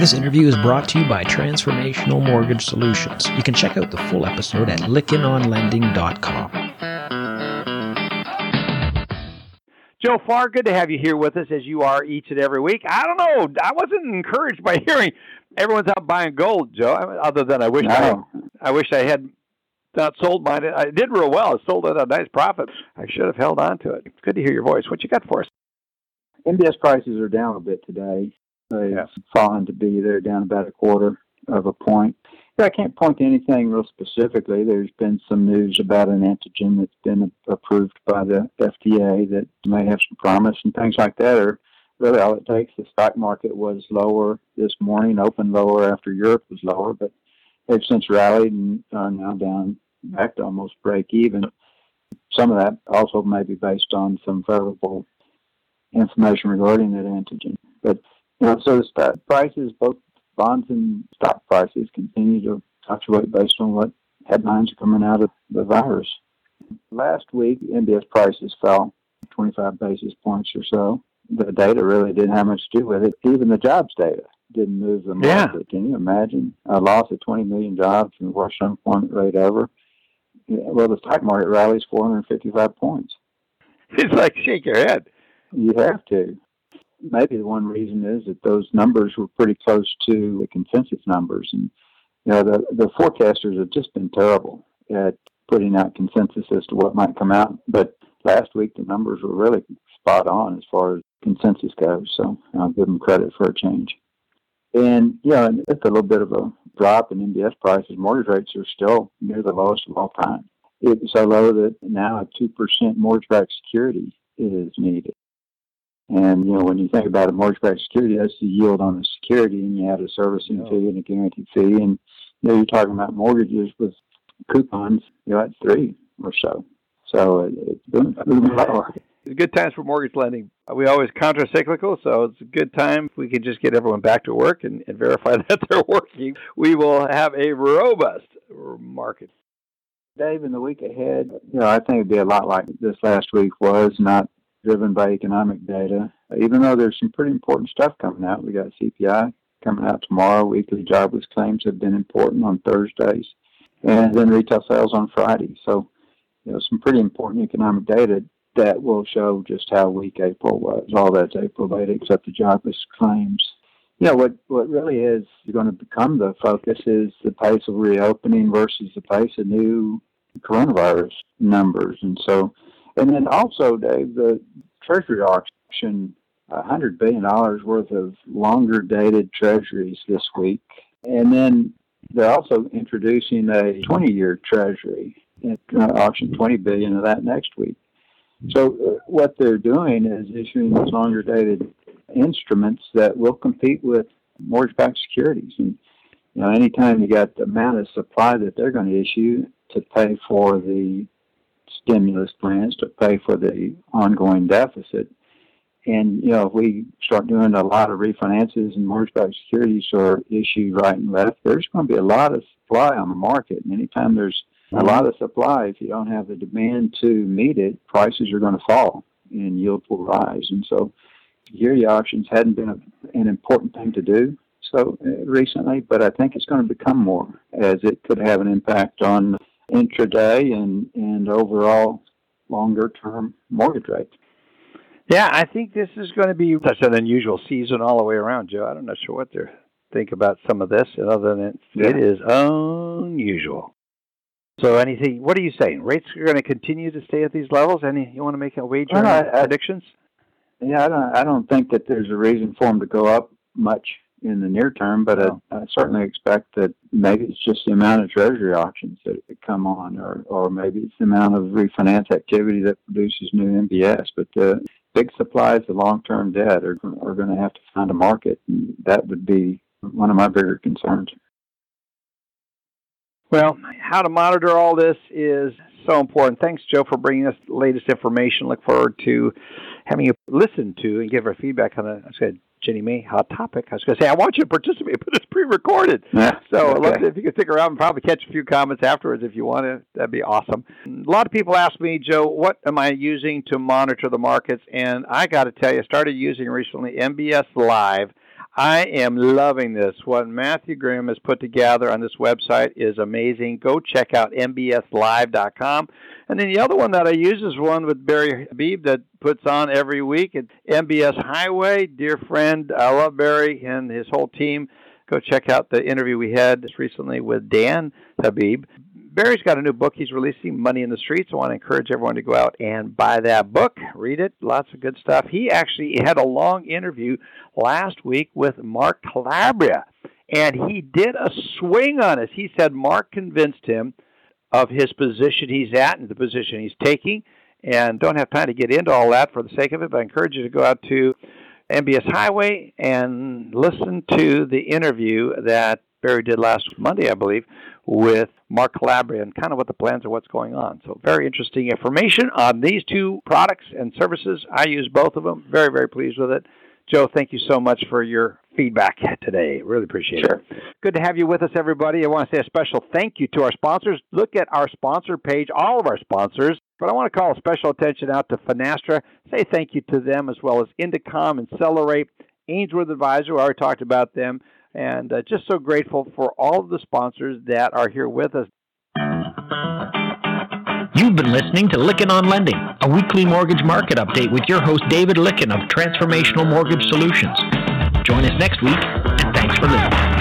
This interview is brought to you by Transformational Mortgage Solutions. You can check out the full episode at lickenonlending.com. Joe Farr, good to have you here with us as you are each and every week. I don't know. I wasn't encouraged by hearing everyone's out buying gold, Joe, other than I wish I had not sold mine. I did real well. I sold at a nice profit. I should have held on to it. It's good to hear your voice. What you got for us? MBS prices are down a bit today. They've fallen to be. They're down about a quarter of a point. I can't point to anything real specifically. There's been some news about an antigen that's been approved by the FDA that may have some promise, and things like that are really all it takes. The stock market was lower this morning, opened lower after Europe was lower, but they've since rallied and are now down back to almost break even. Some of that also may be based on some favorable information regarding that antigen. But so the stock prices, both bonds and stock prices, continue to fluctuate based on what headlines are coming out of the virus. Last week, MBS prices fell 25 basis points or so. The data really didn't have much to do with it. Even the jobs data didn't move the market. Yeah. Can you imagine a loss of 20 million jobs and the worst unemployment rate ever? Well, the stock market rallies 455 points. It's like shake your head. You have to. Maybe the one reason is that those numbers were pretty close to the consensus numbers. And, the forecasters have just been terrible at putting out consensus as to what might come out. But last week, the numbers were really spot on as far as consensus goes. So I'll give them credit for a change. And, it's a little bit of a drop in MBS prices. Mortgage rates are still near the lowest of all time. It's so low that now a 2% mortgage-backed security is needed. And, when you think about a mortgage-backed security, that's the yield on the security, and you have a servicing fee and a guarantee fee. And, you're talking about mortgages with coupons, at 3 or so. So it's been lower. It's good times for mortgage lending. We always counter-cyclical, so it's a good time if we can just get everyone back to work and verify that they're working. We will have a robust market. Dave, in the week ahead, I think it'd be a lot like this last week was, not driven by economic data, even though there's some pretty important stuff coming out. We got CPI coming out tomorrow. Weekly jobless claims have been important on Thursdays, and then retail sales on Friday. So, some pretty important economic data that will show just how weak April was. All that's April data except the jobless claims. What really is going to become the focus is the pace of reopening versus the pace of new coronavirus numbers. And then also, Dave, the Treasury auction, $100 billion worth of longer-dated Treasuries this week. And then they're also introducing a 20-year Treasury, auction $20 billion of that next week. So what they're doing is issuing these longer-dated instruments that will compete with mortgage-backed securities. And, anytime you got the amount of supply that they're going to issue to pay for the stimulus plans, to pay for the ongoing deficit. And, if we start doing a lot of refinances and mortgage-backed securities are issued right and left, there's going to be a lot of supply on the market. And anytime there's a lot of supply, if you don't have the demand to meet it, prices are going to fall and yields will rise. And so security auctions hadn't been an important thing to do so recently, but I think it's going to become more, as it could have an impact on intraday and overall longer-term mortgage rates. Yeah, I think this is going to be such an unusual season all the way around, Joe. I'm not sure what they think about some of this, other than it is unusual. So anything, what are you saying? Rates are going to continue to stay at these levels? You want to make a wager on predictions? Yeah, I don't think that there's a reason for them to go up much in the near term, but I certainly expect that maybe it's just the amount of Treasury auctions that come on, or maybe it's the amount of refinance activity that produces new MBS. But the big supplies of long-term debt are going to have to find a market, and that would be one of my bigger concerns. Well, how to monitor all this is so important. Thanks, Joe, for bringing us the latest information. Look forward to having you listen to and give our feedback on Ginnie Mae hot topic. I was going to say, I want you to participate, but it's pre-recorded. Yeah, so if you can stick around and probably catch a few comments afterwards if you want to, that'd be awesome. A lot of people ask me, Joe, what am I using to monitor the markets? And I got to tell you, I started using recently MBS Live. I am loving this. What Matthew Graham has put together on this website is amazing. Go check out mbslive.com. And then the other one that I use is one with Barry Habib that puts on every week. It's MBS Highway. Dear friend, I love Barry and his whole team. Go check out the interview we had just recently with Dan Habib. Barry's got a new book he's releasing, Money in the Streets. I want to encourage everyone to go out and buy that book, read it, lots of good stuff. He actually had a long interview last week with Mark Calabria, and he did a swing on us. He said Mark convinced him of his position he's at and the position he's taking, and don't have time to get into all that for the sake of it, but I encourage you to go out to MBS Highway and listen to the interview that Barry did last Monday, I believe, with Mark Calabria and kind of what the plans are, what's going on. So very interesting information on these two products and services. I use both of them. Very, very pleased with it. Joe, thank you so much for your feedback today. Really appreciate it. Good to have you with us, everybody. I want to say a special thank you to our sponsors. Look at our sponsor page, all of our sponsors. But I want to call special attention out to Finastra. Say thank you to them, as well as Indicom and Celerate, Ainsworth Advisor. We already talked about them. And just so grateful for all of the sponsors that are here with us. You've been listening to Lykken on Lending, a weekly mortgage market update with your host, David Lykken of Transformational Mortgage Solutions. Join us next week, and thanks for listening.